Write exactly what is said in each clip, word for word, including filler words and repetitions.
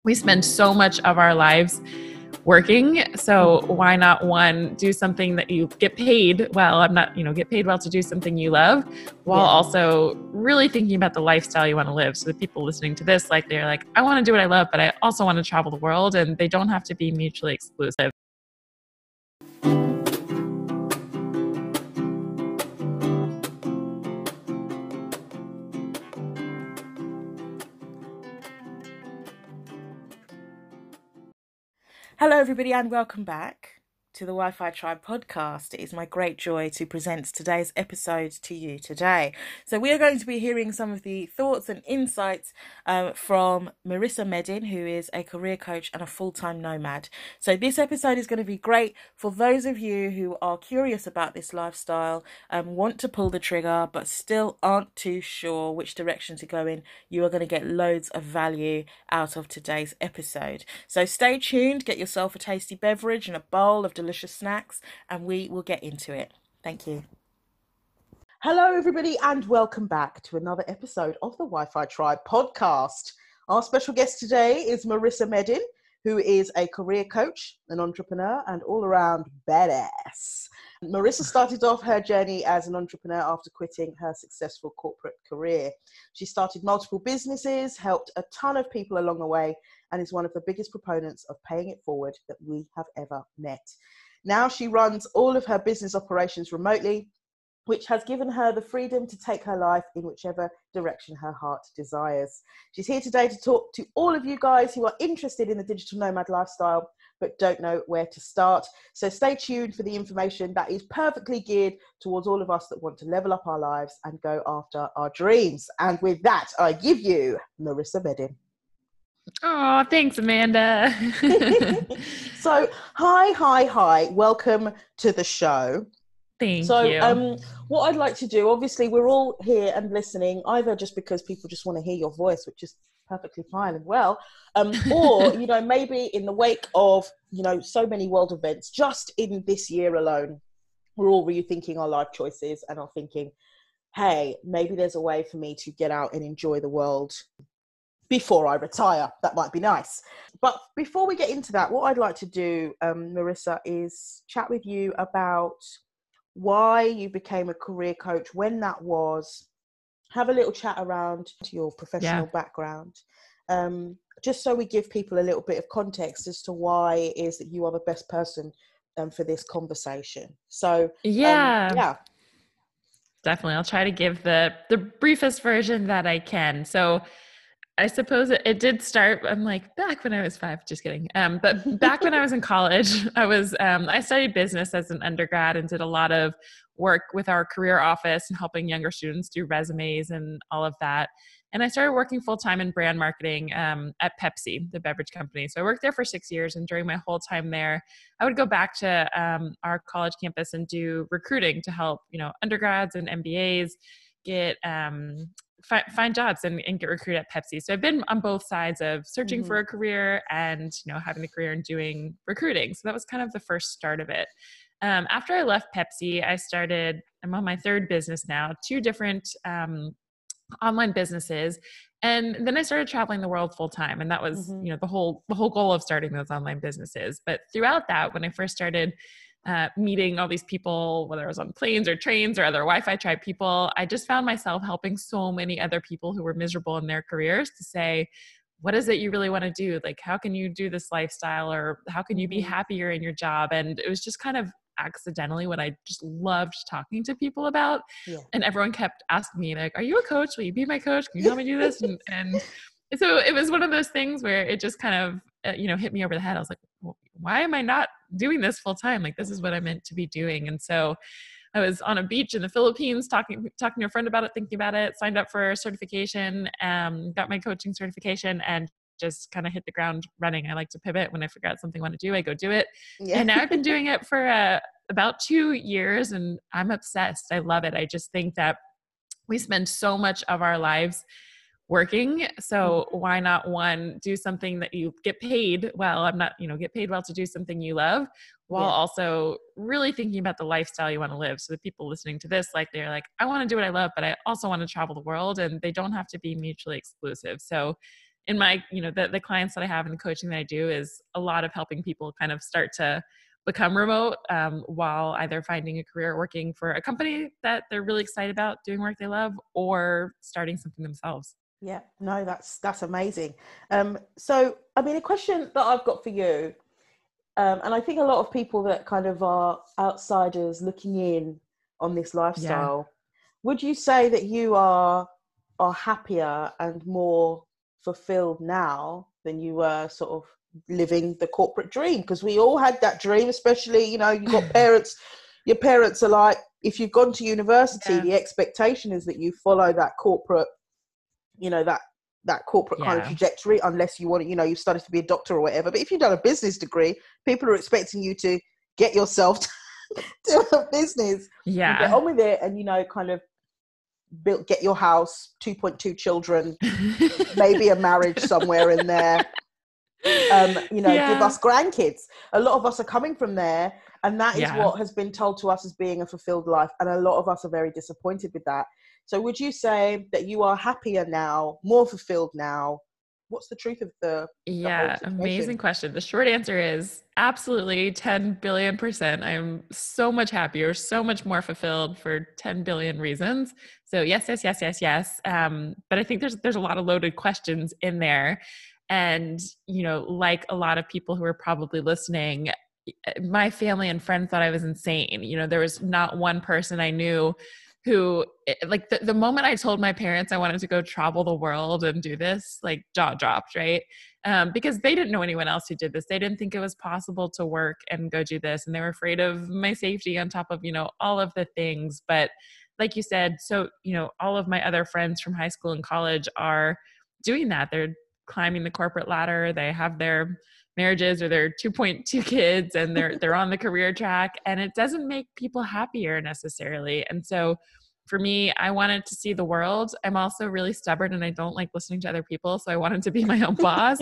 we spend so much of our lives working. So why not, one, do something that you get paid well, I'm not, you know, get paid well to do something you love, while Yeah. also really thinking about the lifestyle you want to live. So the people listening to this, like, they're like, I want to do what I love, but I also want to travel the world, and they don't have to be mutually exclusive. Hello, everybody, and welcome back to the Wi-Fi Tribe podcast. It is my great joy to present today's episode to you today. So we are going to be hearing some of the thoughts and insights um, from Marissa Medin, who is a career coach and a full-time nomad. So this episode is going to be great for those of you who are curious about this lifestyle and want to pull the trigger but still aren't too sure which direction to go in. You are going to get loads of value out of today's episode. So stay tuned, get yourself a tasty beverage and a bowl of delicious snacks, and we will get into it. Thank you. Hello, everybody, and welcome back to another episode of the Wi-Fi Tribe podcast. Our special guest today is Marissa Medin, who is a career coach, an entrepreneur, and all-around badass. Marissa started off her journey as an entrepreneur after quitting her successful corporate career. She started multiple businesses, helped a ton of people along the way, and is one of the biggest proponents of paying it forward that we have ever met. Now she runs all of her business operations remotely, which has given her the freedom to take her life in whichever direction her heart desires. She's here today to talk to all of you guys who are interested in the digital nomad lifestyle but don't know where to start. So stay tuned for the information that is perfectly geared towards all of us that want to level up our lives and go after our dreams. And with that, I give you Marissa Medin. Oh, thanks, Amanda. So, hi, hi, hi. Welcome to the show. Thank so, you. um, what I'd like to do, obviously, we're all here and listening, either just because people just want to hear your voice, which is perfectly fine and well, um, or, you know, maybe in the wake of, you know, so many world events, just in this year alone, we're all rethinking our life choices and are thinking, hey, maybe there's a way for me to get out and enjoy the world before I retire. That might be nice. But before we get into that, what I'd like to do, um, Marissa, is chat with you about why you became a career coach, when that was, have a little chat around your professional Yeah. background, um, just so we give people a little bit of context as to why it is that you are the best person um, for this conversation. So, Yeah. um, yeah. Definitely. I'll try to give the the briefest version that I can. So I suppose it, it did start, I'm like, back when I was five, just kidding. Um, but back when I was in college, I was, um, I studied business as an undergrad and did a lot of work with our career office and helping younger students do resumes and all of that. And I started working full-time in brand marketing um, at Pepsi, the beverage company. So I worked there for six years. And during my whole time there, I would go back to um, our college campus and do recruiting to help, you know, undergrads and M B As get um, fi- find jobs and, and get recruited at Pepsi. So I've been on both sides of searching Mm-hmm. for a career and, you know, having a career and doing recruiting. So that was kind of the first start of it. Um, after I left Pepsi, I started, I'm on my third business now, two different um, online businesses. And then I started traveling the world full time. And that was, Mm-hmm. you know, the whole, the whole goal of starting those online businesses. But throughout that, when I first started uh, meeting all these people, whether it was on planes or trains or other Wi-Fi Tribe people, I just found myself helping so many other people who were miserable in their careers to say, what is it you really want to do? Like, how can you do this lifestyle, or how can you be Mm-hmm. happier in your job? And it was just kind of accidentally what I just loved talking to people about. Yeah. And everyone kept asking me, like, are you a coach? Will you be my coach? Can you help me do this? And, and so it was one of those things where it just kind of, uh, you know, hit me over the head. I was like, well, why am I not doing this full time? Like, this is what I meant to be doing. And so I was on a beach in the Philippines talking talking to a friend about it, thinking about it, signed up for a certification, um, got my coaching certification, and just kind of hit the ground running. I like to pivot when I figure out something I want to do, I go do it. Yeah. And now I've been doing it for uh, about two years and I'm obsessed. I love it. I just think that we spend so much of our lives working. So why not, one, do something that you get paid well, I'm not, you know, get paid well to do something you love, while Yeah. also really thinking about the lifestyle you want to live. So the people listening to this, like, they're like, I want to do what I love, but I also want to travel the world, and they don't have to be mutually exclusive. So in my, you know, the, the clients that I have and the coaching that I do is a lot of helping people kind of start to become remote um, while either finding a career working for a company that they're really excited about doing work they love or starting something themselves. Yeah, no, that's, that's amazing. Um, so, I mean, a question that I've got for you, um, and I think a lot of people that kind of are outsiders looking in on this lifestyle, yeah. would you say that you are, are happier and more fulfilled now than you were sort of living the corporate dream? Because we all had that dream, especially, you know, you've got parents, your parents are like, if you've gone to university, yeah. the expectation is that you follow that corporate, you know, that that corporate yeah. kind of trajectory, unless you want to, you know, you've studied to be a doctor or whatever. But if you've done a business degree, people are expecting you to get yourself to, to a business, yeah, and get on with it, and, you know, kind of build, get your house, two point two children, maybe a marriage somewhere in there. Um, you know, yeah. give us grandkids. A lot of us are coming from there, and that is yeah. what has been told to us as being a fulfilled life. And a lot of us are very disappointed with that. So would you say that you are happier now, more fulfilled now? What's the truth of the, yeah, the amazing question. The short answer is absolutely ten billion percent. I'm so much happier, so much more fulfilled for ten billion reasons. So yes, yes, yes, yes, yes. Um, but I think there's, there's a lot of loaded questions in there. And, you know, like a lot of people who are probably listening, my family and friends thought I was insane. You know, there was not one person I knew who, like, the, the moment I told my parents I wanted to go travel the world and do this, like, jaw dropped, right? Um, because they didn't know anyone else who did this. They didn't think it was possible to work and go do this. And they were afraid of my safety on top of, you know, all of the things. But like you said, so, you know, all of my other friends from high school and college are doing that. They're climbing the corporate ladder. They have their marriages or their two point two kids, and they're they're on the career track, and it doesn't make people happier necessarily. And so for me, I wanted to see the world. I'm also really stubborn and I don't like listening to other people. So I wanted to be my own boss.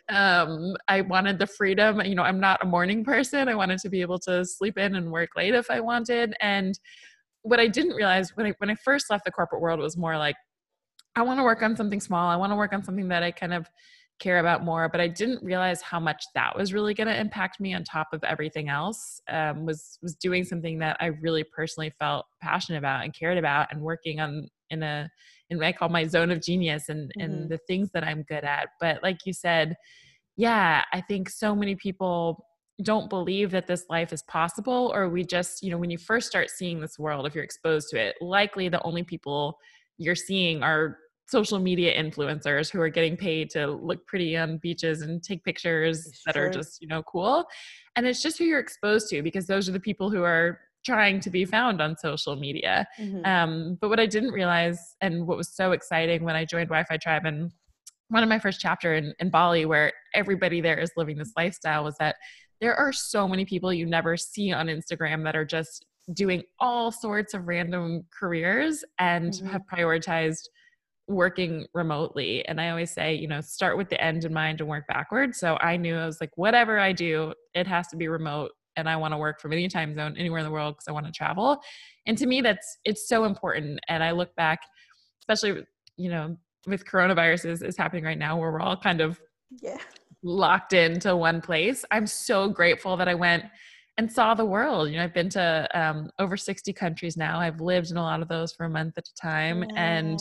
Um, I wanted the freedom. You know, I'm not a morning person. I wanted to be able to sleep in and work late if I wanted. And what I didn't realize when I, when I first left the corporate world was more like, I want to work on something small. I want to work on something that I kind of care about more, but I didn't realize how much that was really going to impact me on top of everything else. Um, was, was doing something that I really personally felt passionate about and cared about, and working on in a, in what I call my zone of genius, and, mm-hmm. and the things that I'm good at. But like you said, yeah, I think so many people don't believe that this life is possible, or we just, you know, when you first start seeing this world, if you're exposed to it, likely the only people you're seeing are social media influencers who are getting paid to look pretty on beaches and take pictures it's that true. Are just, you know, cool. And it's just who you're exposed to, because those are the people who are trying to be found on social media. Mm-hmm. Um, but what I didn't realize, and what was so exciting when I joined Wi-Fi Tribe, and one of my first chapter in, in Bali, where everybody there is living this lifestyle, was that there are so many people you never see on Instagram that are just doing all sorts of random careers and mm-hmm. have prioritized working remotely. And I always say, you know, start with the end in mind and work backwards. So I knew, I was like, whatever I do, it has to be remote, and I want to work from any time zone anywhere in the world, because I want to travel. And to me, that's, it's so important. And I look back, especially, you know, with coronavirus is, is happening right now, where we're all kind of yeah. locked into one place. I'm so grateful that I went and saw the world. You know, I've been to um, over sixty countries now. I've lived in a lot of those for a month at a time. Wow. And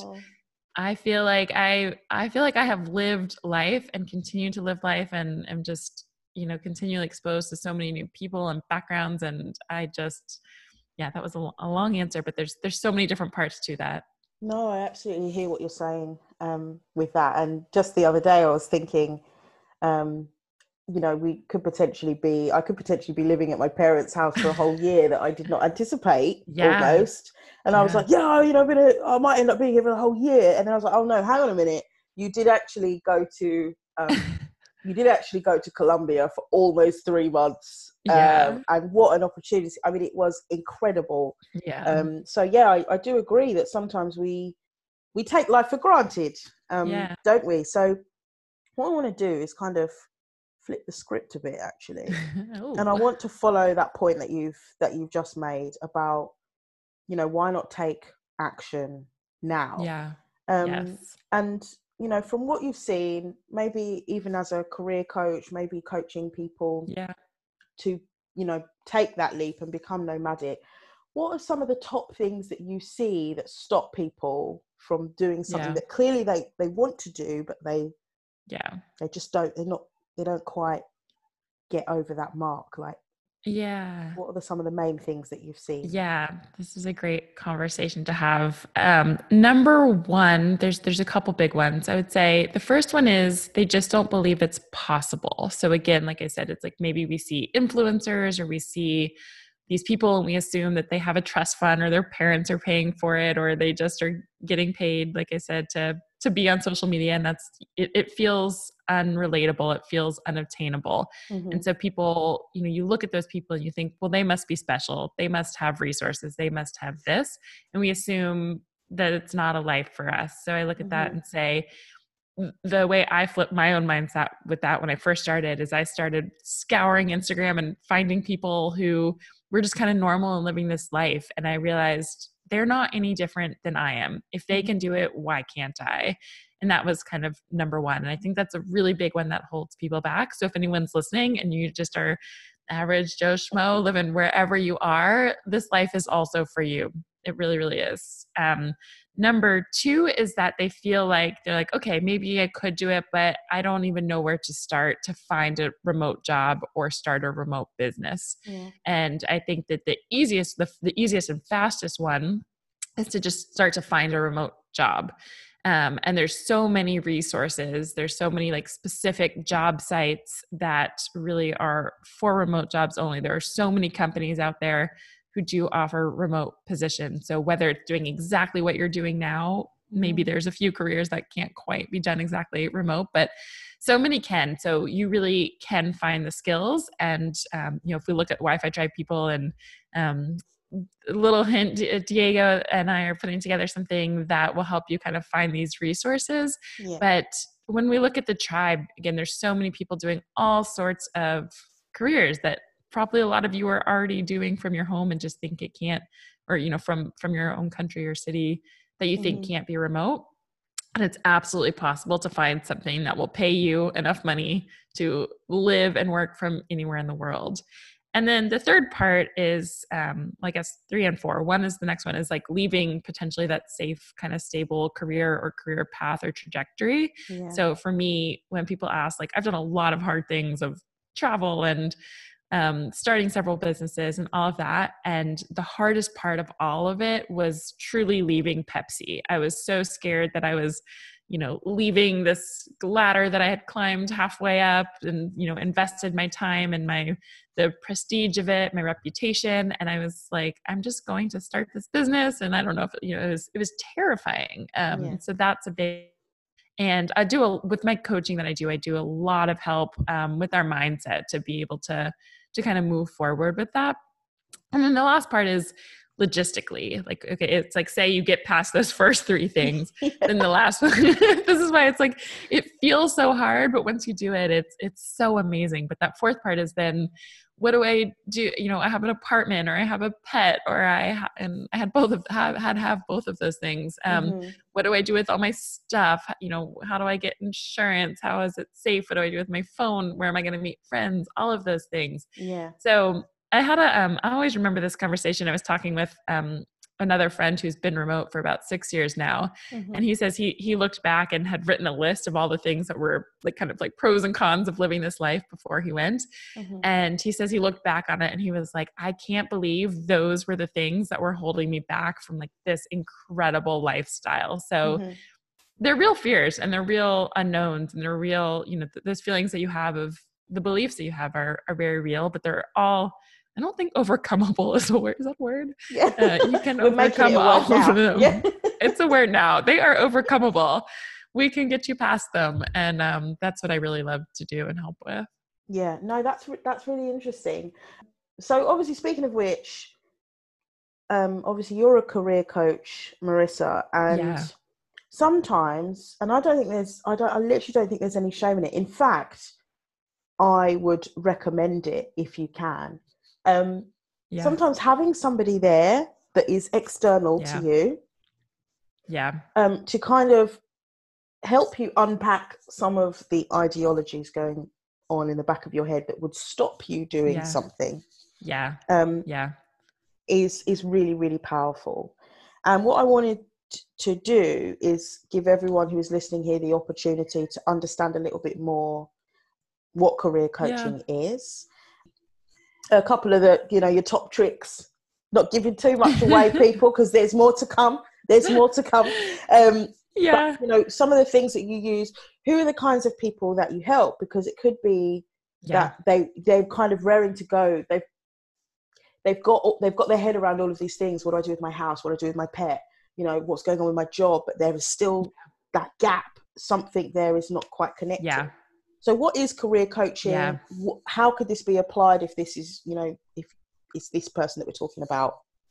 I feel like I, I feel like I have lived life and continue to live life, and am just, you know, continually exposed to so many new people and backgrounds. And I just, yeah, that was a, a long answer, but there's, there's so many different parts to that. No, I absolutely hear what you're saying um, with that. And just the other day I was thinking, um, you know, we could potentially be, I could potentially be living at my parents' house for a whole year that I did not anticipate yeah. almost. And yeah. I was like, yeah, you know, I'm gonna, I might end up being here for the whole year. And then I was like, oh no, hang on a minute. You did actually go to, um, you did actually go to Colombia for almost three months. Yeah. Um, and what an opportunity. I mean, it was incredible. Yeah. Um, so yeah, I, I do agree that sometimes we, we take life for granted, um, yeah. don't we? So what I want to do is kind of flip the script a bit, actually. And I want to follow that point that you've that you've just made about, you know, why not take action now? Yeah. Um, yes. And you know, from what you've seen, maybe even as a career coach, maybe coaching people Yeah. to, you know, take that leap and become nomadic, what are some of the top things that you see that stop people from doing something Yeah. that clearly they, they want to do, but they, Yeah. they just don't, they're not, they don't quite get over that mark? Like, Yeah. what are the, some of the main things that you've seen? Yeah, this is a great conversation to have. Um, number one, there's there's a couple big ones. I would say the first one is they just don't believe it's possible. So again, like I said, it's like maybe we see influencers or we see these people and we assume that they have a trust fund or their parents are paying for it or they just are getting paid, like I said, to to be on social media, and that's it, it feels unrelatable, it feels unobtainable. Mm-hmm. And so people, you know, you look at those people and you think, well, they must be special, they must have resources, they must have this, and we assume that it's not a life for us. So I look at that Mm-hmm. and say, the way I flipped my own mindset with that when I first started is I started scouring Instagram and finding people who were just kind of normal and living this life. And I realized they're not any different than I am. If they can do it, why can't I? And that was kind of number one. And I think that's a really big one that holds people back. So if anyone's listening and you just are average Joe Schmo living wherever you are, this life is also for you. It really, really is. Um, number two is that they feel like they're like, okay, maybe I could do it, but I don't even know where to start to find a remote job or start a remote business. Yeah. And I think that the easiest, the, the easiest and fastest one is to just start to find a remote job. Um, and there's so many resources. There's so many like specific job sites that really are for remote jobs only. There are so many companies out there who do offer remote positions. So whether it's doing exactly what you're doing now, maybe there's a few careers that can't quite be done exactly remote, but so many can. So you really can find the skills. And, um, you know, if we look at Wi-Fi Tribe people and, um, a little hint, Diego and I are putting together something that will help you kind of find these resources. Yeah. But when we look at the tribe, again, there's so many people doing all sorts of careers that probably a lot of you are already doing from your home and just think it can't, or, you know, from, from your own country or city that you think Mm-hmm. can't be remote. And it's absolutely possible to find something that will pay you enough money to live and work from anywhere in the world. And then the third part is, um, I guess three and four. One is the next one is like leaving potentially that safe, kind of stable career or career path or trajectory. Yeah. So for me, when people ask, like, I've done a lot of hard things of travel and um, starting several businesses and all of that. And the hardest part of all of it was truly leaving Pepsi. I was so scared that I was, you know, leaving this ladder that I had climbed halfway up and, you know, invested my time and my, the prestige of it, my reputation. And I was like, I'm just going to start this business. And I don't know if, you know, it was, it was terrifying. Um, Yeah. So that's a big, and I do, a, with my coaching that I do, I do a lot of help um, with our mindset to be able to, to kind of move forward with that. And then the last part is logistically, like, okay, it's like, say you get past those first three things, Yeah. then the last one, this is why it's like, it feels so hard, but once you do it, it's, it's so amazing. But that fourth part is then, what do I do? You know, I have an apartment or I have a pet or I, ha- and I had both of, have, had have both of those things. Um, Mm-hmm. What do I do with all my stuff? You know, how do I get insurance? How is it safe? What do I do with my phone? Where am I going to meet friends? All of those things. Yeah. So I had a, um, I always remember this conversation. I was talking with um, another friend who's been remote for about six years now. Mm-hmm. And he says he, he looked back and had written a list of all the things that were like kind of like pros and cons of living this life before he went. Mm-hmm. And he says he looked back on it and he was like, I can't believe those were the things that were holding me back from like this incredible lifestyle. So Mm-hmm. they're real fears and they're real unknowns and they're real, you know, th- those feelings that you have of the beliefs that you have are, are very real, but they're all, I don't think overcomeable is a word. Is that a word? Yeah. Uh, you can We're making it overcome a all word now. of them. Yeah. It's a word now. They are overcomeable. We can get you past them. And um, that's what I really love to do and help with. Yeah, no, that's re- that's really interesting. So obviously, speaking of which, um, obviously you're a career coach, Marissa, and Yeah. sometimes, and I don't think there's, I don't, I literally don't think there's any shame in it. In fact, I would recommend it if you can. Um, Yeah. Sometimes having somebody there that is external Yeah. to you, Yeah. um, to kind of help you unpack some of the ideologies going on in the back of your head that would stop you doing Yeah. something. Yeah. Um, Yeah. is is really, really powerful. And what I wanted to do is give everyone who is listening here the opportunity to understand a little bit more what career coaching Yeah. is. A couple of the, you know, your top tricks, not giving too much away, people, because there's more to come. There's more to come. Um, Yeah. But, you know, some of the things that you use, who are the kinds of people that you help? Because it could be Yeah. that they, they're kind of raring to go. They've, they've got, they've got their head around all of these things. What do I do with my house? What do I do with my pet? You know, what's going on with my job? But there is still that gap. Something there is not quite connected. Yeah. So what is career coaching? Yeah. How could this be applied if this is, you know, if it's this person that we're talking about?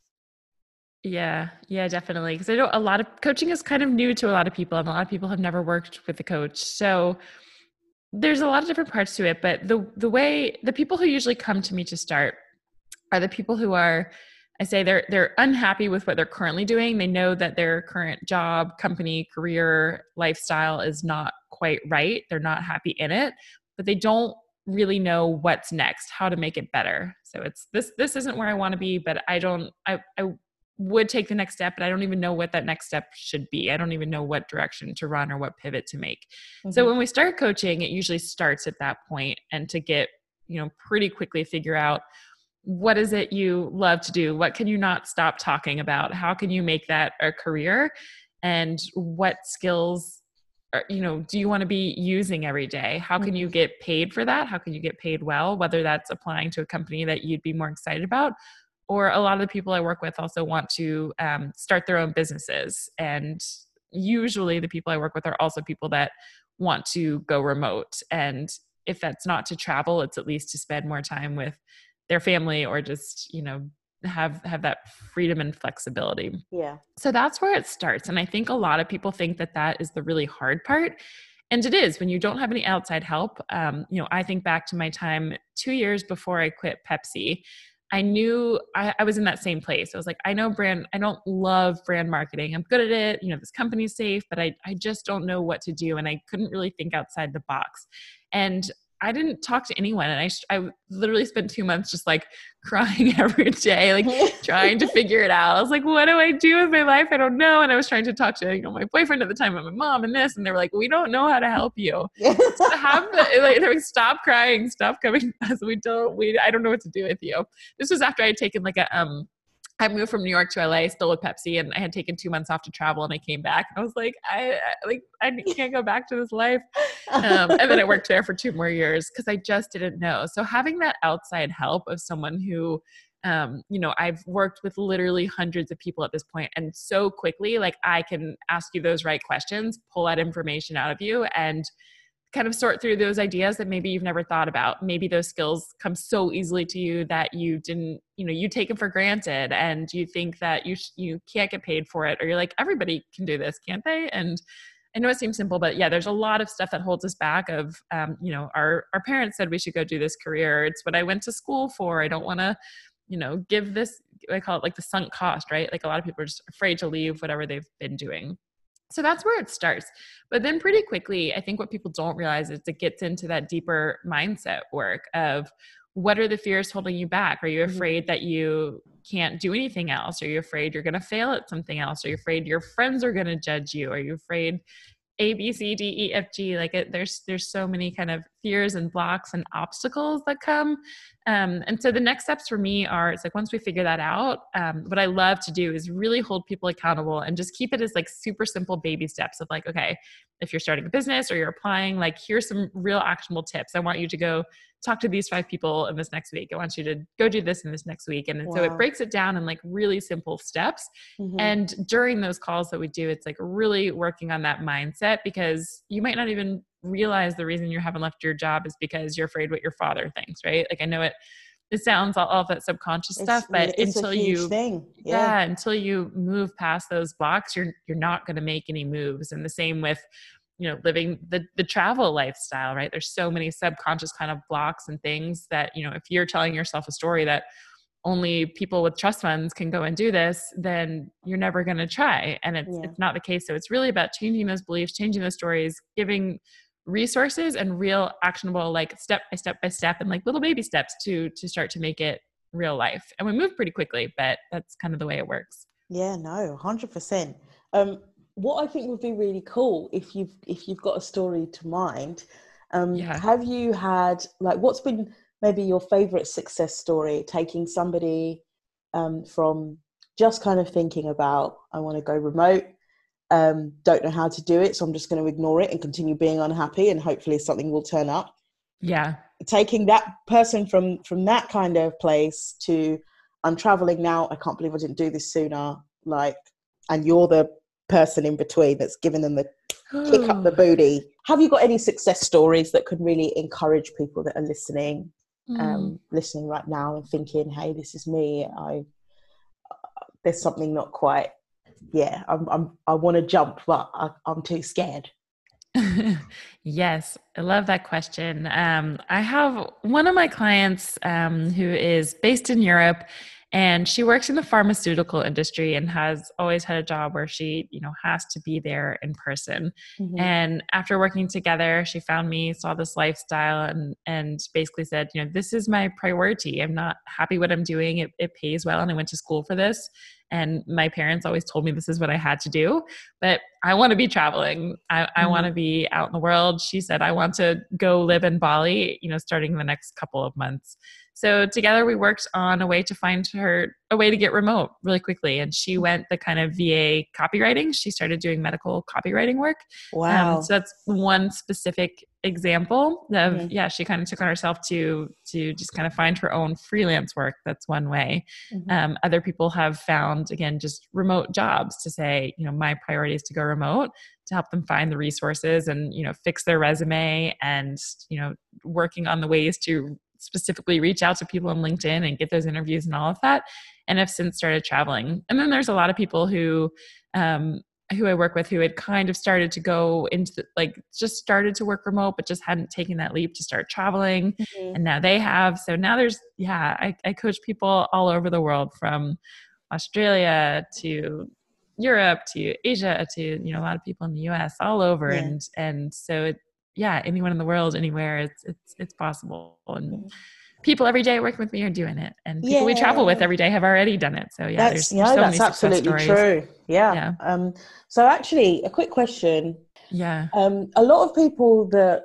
Yeah, yeah, definitely. Because I know a lot of coaching is kind of new to a lot of people, and a lot of people have never worked with a coach. So there's a lot of different parts to it. But the the way the people who usually come to me to start are the people who are, I say they're they're unhappy with what they're currently doing. They know that their current job, company, career, lifestyle is not quite right. They're not happy in it, but they don't really know what's next, how to make it better. So it's this this isn't where I want to be, but I don't I I would take the next step, but I don't even know what that next step should be. I don't even know what direction to run or what pivot to make. Mm-hmm. So when we start coaching, it usually starts at that point, and to get, you know, pretty quickly figure out what is it you love to do? What can you not stop talking about? How can you make that a career? And what skills are, you know, do you want to be using every day? How can you get paid for that? How can you get paid well? Whether that's applying to a company that you'd be more excited about, or a lot of the people I work with also want to um, start their own businesses. And usually the people I work with are also people that want to go remote. And if that's not to travel, it's at least to spend more time with their family, or just, you know, have, have that freedom and flexibility. Yeah. So that's where it starts. And I think a lot of people think that that is the really hard part. And it is when you don't have any outside help. Um, you know, I think back to my time two years before I quit Pepsi. I knew I, I was in that same place. I was like, I know brand, I don't love brand marketing. I'm good at it. You know, this company's safe, but I, I just don't know what to do. And I couldn't really think outside the box. And I didn't talk to anyone. And I, I literally spent two months just like crying every day, like trying to figure it out. I was like, what do I do with my life? I don't know. And I was trying to talk to, you know, my boyfriend at the time and my mom and this, and they were like, we don't know how to help you. So to have the, like, they're like, stop crying, stop coming. We don't, we, I don't know what to do with you. This was after I had taken like a, um, I moved from New York to L A, still with Pepsi, and I had taken two months off to travel, and I came back. I was like, I, I like, I can't go back to this life. Um, and then I worked there for two more years because I just didn't know. So having that outside help of someone who, um, you know, I've worked with literally hundreds of people at this point, and so quickly, like I can ask you those right questions, pull that information out of you, and kind of sort through those ideas that maybe you've never thought about. Maybe those skills come so easily to you that you didn't, you know, you take them for granted, and you think that you sh- you can't get paid for it, or you're like, everybody can do this, can't they? And I know it seems simple, but yeah, there's a lot of stuff that holds us back of, um, you know, our, our parents said we should go do this career. It's what I went to school for. I don't want to, you know, give this, I call it like the sunk cost, right? Like a lot of people are just afraid to leave whatever they've been doing. So that's where it starts. But then pretty quickly, I think what people don't realize is it gets into that deeper mindset work of, what are the fears holding you back? Are you afraid mm-hmm. that you can't do anything else? Are you afraid you're going to fail at something else? Are you afraid your friends are going to judge you? Are you afraid A, B, C, D, E, F, G? Like it, there's there's so many kind of fears and blocks and obstacles that come. Um, and so the next steps for me are, it's like once we figure that out, um, what I love to do is really hold people accountable and just keep it as like super simple baby steps of like, okay, if you're starting a business or you're applying, like here's some real actionable tips. I want you to go talk to these five people in this next week. I want you to go do this in this next week. And wow. so it breaks it down in like really simple steps. Mm-hmm. And during those calls that we do, it's like really working on that mindset, because you might not even realize the reason you haven't left your job is because you're afraid what your father thinks, right? Like I know it, it sounds all, all of that subconscious it's, stuff, but it's until a huge you, thing. Yeah. yeah, until you move past those blocks, you're, you're not going to make any moves. And the same with, you know, living the, the travel lifestyle, right? There's so many subconscious kind of blocks and things that, you know, if you're telling yourself a story that only people with trust funds can go and do this, then you're never going to try. And it's, Yeah. it's not the case. So it's really about changing those beliefs, changing those stories, giving resources and real actionable, like step by step by step and like little baby steps to, to start to make it real life. And we move pretty quickly, but that's kind of the way it works. Yeah, no, one hundred percent. Um, what I think would be really cool if you've, if you've got a story to mind, um, Yeah. have you had, like, what's been maybe your favorite success story, taking somebody um, from just kind of thinking about, I want to go remote, um, don't know how to do it, so I'm just going to ignore it and continue being unhappy, and hopefully something will turn up. Yeah. Taking that person from from that kind of place to, I'm traveling now, I can't believe I didn't do this sooner, like, and you're the person in between that's giving them the kick up the booty. Have you got any success stories that could really encourage people that are listening, Mm. um, listening right now and thinking, hey, this is me, I there's something not quite, yeah, I'm, I'm I want to jump, but I, I'm too scared. Yes, I love that question. Um, I have one of my clients um, who is based in Europe, and she works in the pharmaceutical industry and has always had a job where she, you know, has to be there in person. Mm-hmm. And after working together, she found me, saw this lifestyle, and and basically said, you know, this is my priority. I'm not happy what I'm doing. It, it pays well, and I went to school for this. And my parents always told me this is what I had to do, but I want to be traveling. I, I Mm-hmm. want to be out in the world. She said, I want to go live in Bali, you know, starting in the next couple of months. So together we worked on a way to find her a way to get remote really quickly. And she went the kind of V A copywriting. She started doing medical copywriting work. Wow. Um, so that's one specific example of, Mhm. yeah, she kind of took on herself to, to just kind of find her own freelance work. That's one way. Mhm. Um, other people have found, again, just remote jobs to say, you know, my priority is to go remote, to help them find the resources and, you know, fix their resume and, you know, working on the ways to specifically reach out to people on LinkedIn and get those interviews and all of that. And have since started traveling. And then there's a lot of people who, um, who I work with who had kind of started to go into the, like just started to work remote, but just hadn't taken that leap to start traveling. Mhm. And now they have. So now there's, yeah, I, I coach people all over the world, from Australia to Europe to Asia to, you know, a lot of people in the U S, all over. Yeah. And, and so it, yeah, anyone in the world, anywhere, it's, it's, it's possible. And Mhm. people every day working with me are doing it. And people we travel with Yeah. every day have already done it. So yeah, That's, there's, you there's know, so that's many success absolutely stories. true. Yeah. Yeah. Um, so actually, a quick question. Yeah. Um, a lot of people that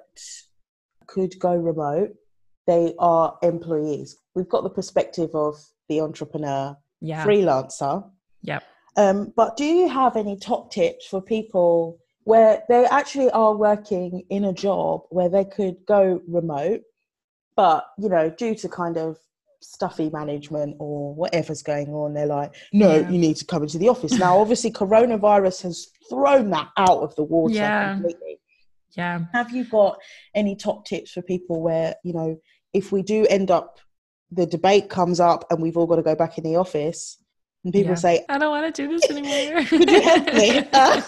could go remote, they are employees. We've got the perspective of the entrepreneur, Yeah. freelancer. Yep. Um, but do you have any top tips for people where they actually are working in a job where they could go remote, but, you know, due to kind of stuffy management or whatever's going on, they're like, no, Yeah. you need to come into the office. Now, obviously, coronavirus has thrown that out of the water Yeah. completely. Yeah. Have you got any top tips for people where, you know, if we do end up, the debate comes up and we've all got to go back in the office, and people Yeah. say, I don't want to do this anymore. could you help me?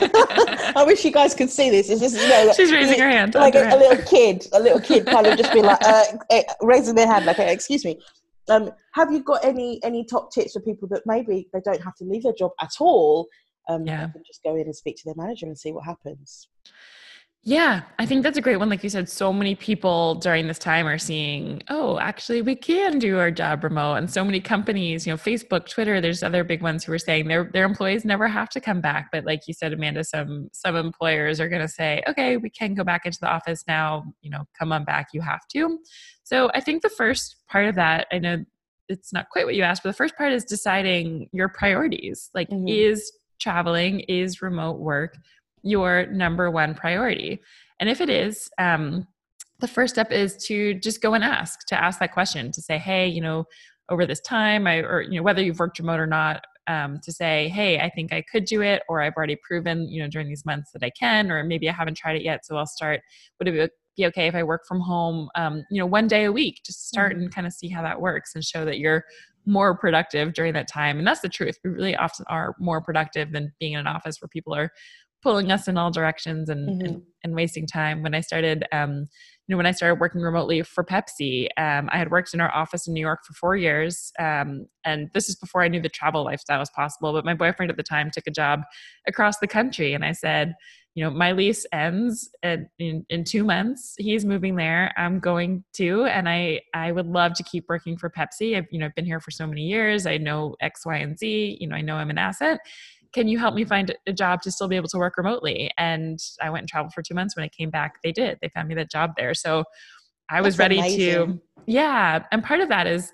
I wish you guys could see this. It's just, you know, She's raising her hand. like I'll a, do a it. little kid, a little kid kind of just be like, uh, eh, raising their hand, like, eh, excuse me. Um, have you got any any top tips for people that maybe they don't have to leave their job at all? Um, Yeah. They can just go in and speak to their manager and see what happens. Yeah, I think that's a great one. Like you said, so many people during this time are seeing, oh, actually, we can do our job remote. And so many companies, you know, Facebook, Twitter, there's other big ones who are saying their their employees never have to come back. But like you said, Amanda, some some employers are going to say, okay, we can go back into the office now. You know, come on back. You have to. So I think the first part of that, I know it's not quite what you asked, but the first part is deciding your priorities. Like, Mhm. is traveling, is remote work your number one priority? And if it is, um, the first step is to just go and ask, to ask that question, to say, hey, you know, over this time, I, or, you know, whether you've worked remote or not, um, to say, hey, I think I could do it, or I've already proven, you know, during these months that I can, or maybe I haven't tried it yet, so I'll start. Would it be okay if I work from home, um, you know, one day a week, just start Mhm. and kind of see how that works and show that you're more productive during that time. And that's the truth. We really often are more productive than being in an office where people are pulling us in all directions and, Mhm. and, and wasting time. When I started um, you know, when I started working remotely for Pepsi, um, I had worked in our office in New York for four years. Um, and this is before I knew the travel lifestyle was possible. But my boyfriend at the time took a job across the country. And I said, you know, my lease ends in, in, in two months. He's moving there. I'm going to, and I, I would love to keep working for Pepsi. I've, you know, I've been here for so many years. I know X, Y, and Z, you know, I know I'm an asset. Can you help me find a job to still be able to work remotely? And I went and traveled for two months. When I came back, they did. They found me that job there. So I was That's ready amazing. to, yeah. And part of that is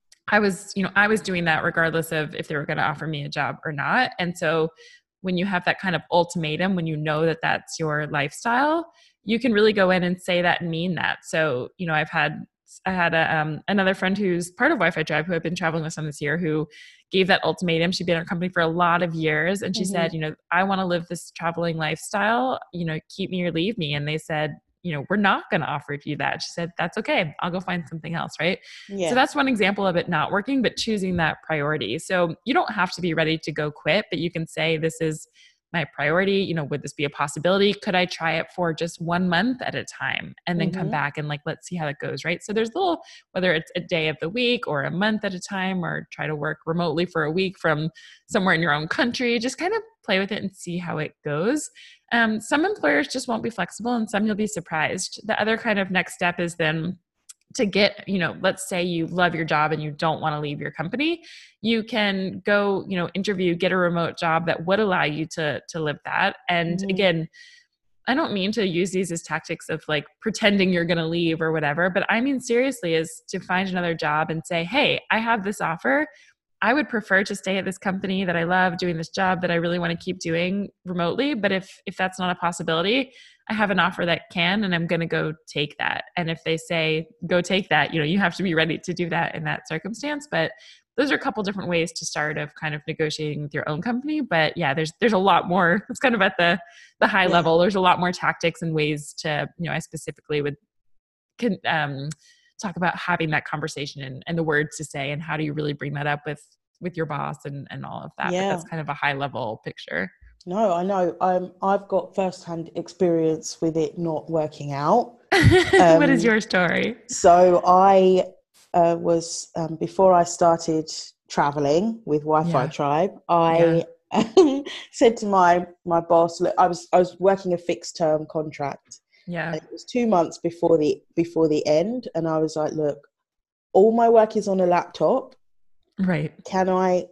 I was, you know, I was doing that regardless of if they were going to offer me a job or not. And so when you have that kind of ultimatum, when you know that that's your lifestyle, you can really go in and say that and mean that. So, you know, I've had, I had a, um, another friend who's part of Wi-Fi Tribe who I've been traveling with some this year who gave that ultimatum. She'd been in our company for a lot of years. And she Mm-hmm. said, you know, I want to live this traveling lifestyle, you know, keep me or leave me. And they said, you know, we're not going to offer you that. She said, that's okay. I'll go find something else. Right. Yeah. So that's one example of it not working, but choosing that priority. So you don't have to be ready to go quit, but you can say, this is my priority. You know, would this be a possibility? Could I try it for just one month at a time and then Mm-hmm. come back and like, let's see how it goes. Right. So there's little, whether it's a day of the week or a month at a time, or try to work remotely for a week from somewhere in your own country, just kind of play with it and see how it goes. Um, some employers just won't be flexible, and some you'll be surprised. The other kind of next step is then to get, you know, let's say you love your job and you don't want to leave your company, you can go, you know, interview, get a remote job that would allow you to, to live that. And Mm-hmm. again, I don't mean to use these as tactics of like pretending you're going to leave or whatever, but I mean, seriously, is to find another job and say, hey, I have this offer. I would prefer to stay at this company that I love, doing this job that I really want to keep doing remotely. But if, if that's not a possibility, I have an offer that can, and I'm going to go take that. And if they say, go take that, you know, you have to be ready to do that in that circumstance. But those are a couple different ways to start of kind of negotiating with your own company. But yeah, there's, there's a lot more. It's kind of at the, the high Yeah. level. There's a lot more tactics and ways to, you know, I specifically would, can, um, talk about having that conversation and, and the words to say, and how do you really bring that up with, with your boss and, and all of that. Yeah. But that's kind of a high level picture. No, I know. Um, I've got firsthand experience with it not working out. What is Um, your story? So I uh, was, um, before I started traveling with Wi-Fi Yeah. Tribe, I um, said to my, my boss, look, I was, I was working a fixed term contract. Yeah. And it was two months before the, before the end. And I was like, look, all my work is on a laptop. Right. Can I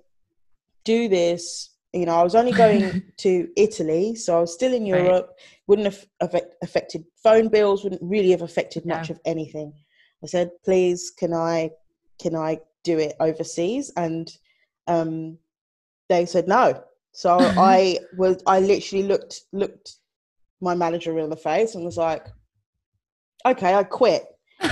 do this? You know, I was only going to Italy, so I was still in Europe. Right. Wouldn't have affect, affected phone bills. Wouldn't really have affected Yeah. much of anything. I said, "Please, can I, can I do it overseas?" And um, they said no. So I was, I literally looked looked my manager in the face and was like, "Okay, I quit."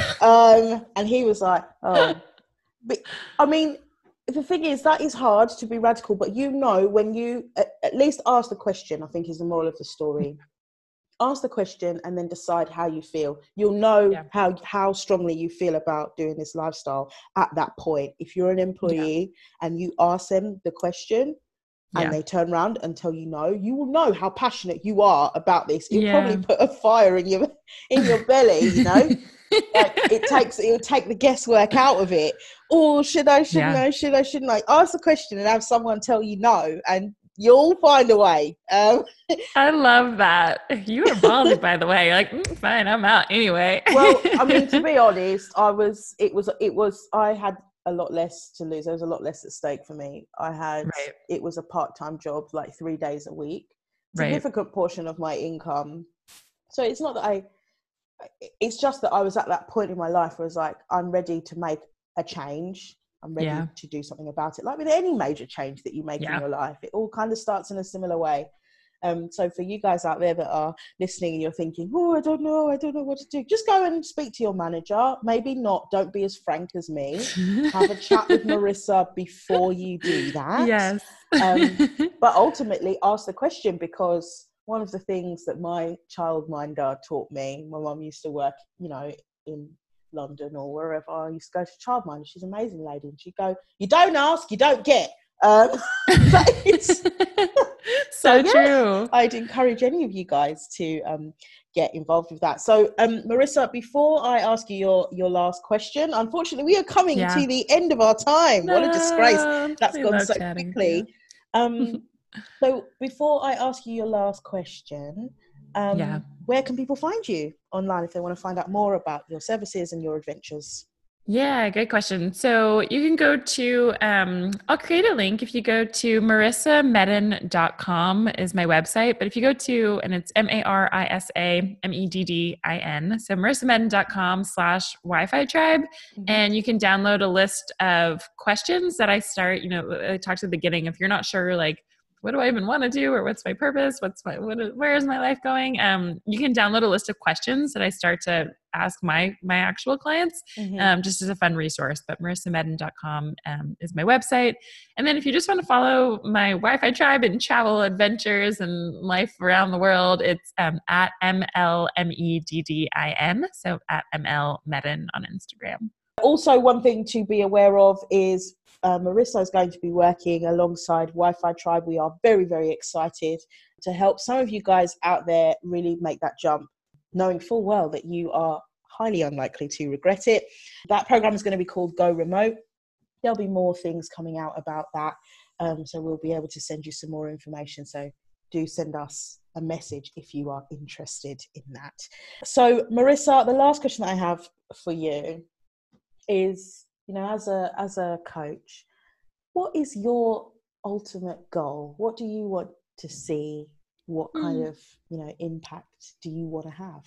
um, and he was like, "Oh," but I mean. The thing is, that is hard to be radical, but you know, when you at, at least ask the question, I think is the moral of the story. Ask the question and then decide how you feel. You'll know Yeah. how how strongly you feel about doing this lifestyle at that point. If you're an employee yeah. and you ask them the question and yeah. they turn around and tell you no, you will know how passionate you are about this. It'll yeah. probably put a fire in your in your belly, you know. Like it takes it will take the guesswork out of it. Oh, should I, shouldn't yeah. I, should I, shouldn't I? Ask the question and have someone tell you no, and you'll find a way. Um, I love that. You are ballsy, by the way. You're like, mm, fine, I'm out anyway. Well, I mean, to be honest, I was, it was, it was, I had a lot less to lose. There was a lot less at stake for me. I had, right. it was a part-time job, like three days a week, right. significant portion of my income. So it's not that I, it's just that I was at that point in my life where I was like, I'm ready to make a change. I'm ready yeah. to do something about it. Like with any major change that you make yeah. in your life, it all kind of starts in a similar way. Um, so for you guys out there that are listening and you're thinking, oh, I don't know, I don't know what to do, just go and speak to your manager. Maybe not, don't be as frank as me. Have a chat with Marissa before you do that. Yes. um, but ultimately ask the question, because one of the things that my childminder taught me, my mum used to work, you know, in London or wherever. I used to go to childminder. She's an amazing lady. And she'd go, you don't ask, you don't get. Um, so so yeah, true. I'd encourage any of you guys to um, get involved with that. So um Marissa, before I ask you your your last question, unfortunately we are coming Yeah. to the end of our time. No, What a disgrace. That's we gone love so chatting with quickly. you. Um so before I ask you your last question, um Yeah. where can people find you online if they want to find out more about your services and your adventures? Yeah, great question. So you can go to, um, I'll create a link. If you go to marissa medin dot com is my website. But if you go to, and it's M A R I S A M E D D I N, so marissa medin dot com slash Wi-Fi tribe. Mm-hmm. And you can download a list of questions that I start, you know, I talked at the beginning. If you're not sure, like, what do I even want to do, or what's my purpose? What's my, what, where is my life going? Um, you can download a list of questions that I start to ask my, my actual clients, Mm-hmm. um, just as a fun resource. But marissa medin dot com um, is my website. And then if you just want to follow my Wi-Fi tribe and travel adventures and life around the world, it's um, at M L M E D D I N. So at M L Medin on Instagram. Also, one thing to be aware of is uh, Marissa is going to be working alongside Wi-Fi Tribe. We are very, very excited to help some of you guys out there really make that jump, knowing full well that you are highly unlikely to regret it. That program is going to be called Go Remote. There'll be more things coming out about that. Um, so we'll be able to send you some more information. So do send us a message if you are interested in that. So Marissa, the last question that I have for you is, you know, as a as a coach, what is your ultimate goal? What do you want to see? What kind mm. of, you know, impact do you want to have?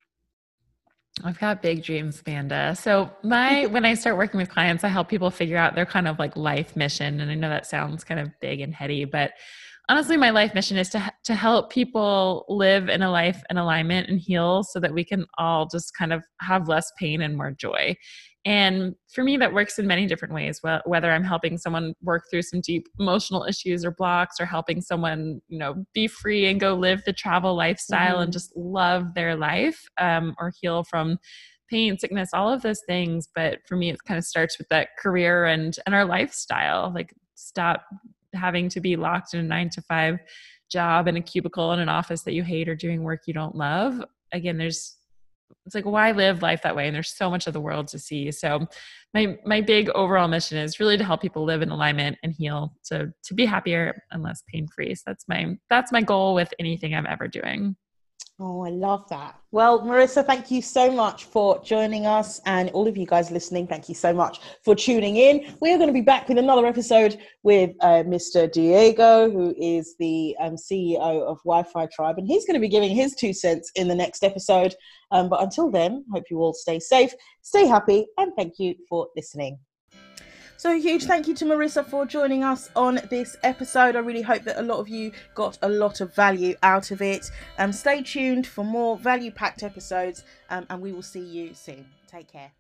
I've got big dreams, Amanda. So my when I start working with clients, I help people figure out their kind of like life mission. And I know that sounds kind of big and heady, but honestly, my life mission is to to help people live in a life in alignment and heal so that we can all just kind of have less pain and more joy. And for me, that works in many different ways, whether I'm helping someone work through some deep emotional issues or blocks, or helping someone, you know, be free and go live the travel lifestyle mm-hmm. and just love their life, um, or heal from pain, sickness, all of those things. But for me, it kind of starts with that career and, and our lifestyle. Like, stop having to be locked in a nine to five job in a cubicle in an office that you hate, or doing work you don't love. Again, there's It's like, why live life that way? And there's so much of the world to see. So my my big overall mission is really to help people live in alignment and heal, to to be happier and less pain-free. So that's my that's my goal with anything I'm ever doing. Oh, I love that. Well, Marissa, thank you so much for joining us, and all of you guys listening, thank you so much for tuning in. We are going to be back with another episode with uh, Mister Diego, who is the um, C E O of Wi-Fi Tribe, and he's going to be giving his two cents in the next episode. Um, but until then, hope you all stay safe, stay happy, and thank you for listening. So a huge thank you to Marissa for joining us on this episode. I really hope that a lot of you got a lot of value out of it. Um, stay tuned for more value-packed episodes, um, and we will see you soon. Take care.